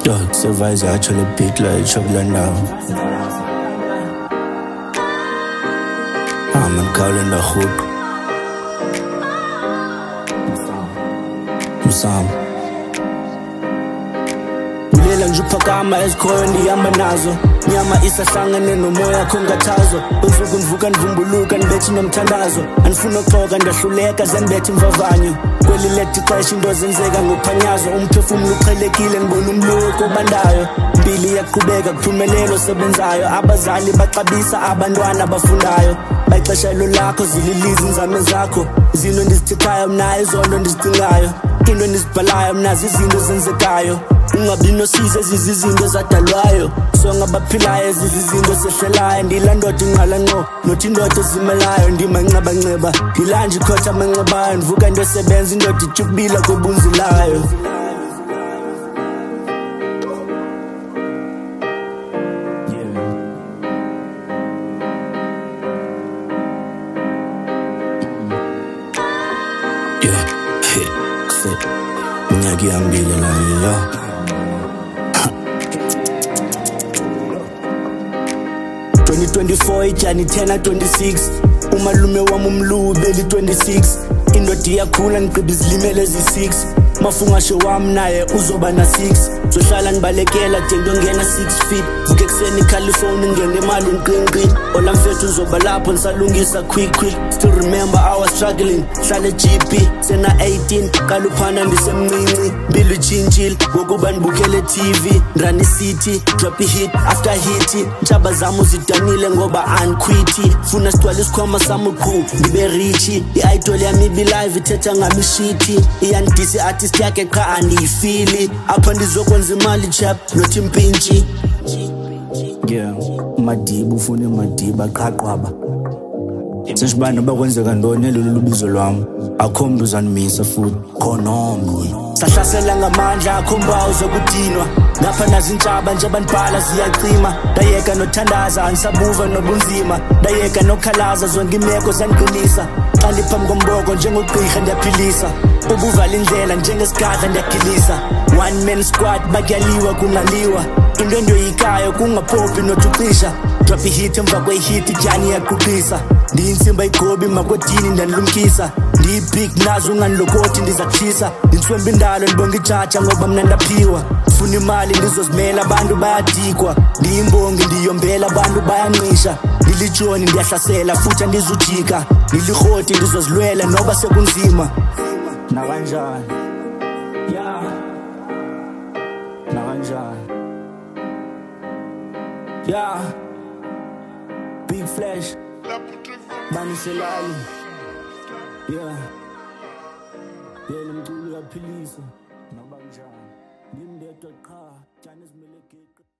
Dog, supervisor, actually beat like chocolate now. I'm in calling the hook. Msam. Ulela nje uphakama ezikhoyo ndihamba nazo. Nyama isahlangane nomoya khongathazo. Usuku ndivuka ndivumbuluka ndibethi nomthandazo. Andifuna uxoka ndahluleka zendibethe imvavanyo. Kweli leti xesha into zenzeka ngophanyazo. Umphefumulo uqhelekile ndibona umloko obandayo. Impilo iyaqhubeka kuphumelelo sebenzayo. Abazali baxabisa abantwana bafundayo. Bayixesha lakho zililizi inzame zakho. Izinto ndizithekayo mna izondo ndizicingayo. Into endizibhalayo mna zizinto zenzekayo. Ungabi nosize zizinto zadalwayo. Songa abaphilayo zizinto sehlelayo. Ndila ndoda ingqala ngqo nothi indoda ezimelayo. Ndimancabanceba ndilanje ikhotha amancebayo. Ndivuka into esebenza indoda itshubila kobunzilayo. Minyaka ihambile la yo. 2024 ijani 10 26. Umalume wami umluwu beli 26. Indoda iyakhula ngiqhiba izilimele ezi6. Mafungashe wami naye uzoba na 6. Zohlala ngibalekela de ngiyongena 6 feet. Vuke kuseni California ngene imali nqinqi. Ola mfethu uzoba lapho nisalungisa quick. Still remember I was struggling. Hlale GP sena 18 kaluphana ndisemncinci. Impilo itshintshile ngokuba ndibukele TV. Run city drop hit after hit. Ntshaba zami zidanile ngoba anquit. Funa sithwala isikhwama sami qhu ngibe rich. I-idol yami ibi live ithetha ngami shit. Iyandisi artist yakhe qha andiyifili. Apha ndizokwenza imali chap not impintshi. Yeah, Madiba ufuna Madiba aqhaqwaba. Seshibana bakwenzeka ntoni lolu lubizo lwami. Akho umuntu uzanimisa futhi khona omnye. Sahlasela ngamandla akho mbawu zokudinwa. Ngapha nazi intshaba nje bandibhala ziyacima. Ndayeka nothandaza angisabuva nobunzima. Ndayeka nokhalaza zonke imeko zangiqinisa. Qali phambi komboko njengogqirha ndiyaphilisa. Ubuvala indlela njengesigadla ndiyagilisa. One man squad bakyaliwa kungaliwa. Into endoyikayo kungaphophi notuqisha. Drop hit emva kwehit ijani yaquqisa. Ndiyinsimba igobi makodini ndanilumkisa. Ndiyibig nazo unganilokoti ndizakushisa. Ndinswemba indalo ndibonga ijaja ngoba mna ndaphiwa. Funa imali ndizozimela abantu bayadikwa. Ndiyimbongi ndiyombela abantu bayanqisha. Ndilijoni ndiyahlasela futhi andizujika. Ndilirhoti ndizozilwela noba sekunzima. Nakanjani? Yeah. Nakanjani? Yeah. Big Flash. Maniselali. Yeah. Yena mculi kaphilisa. Nakanjani? Ngimndedwa qha, jani ezimele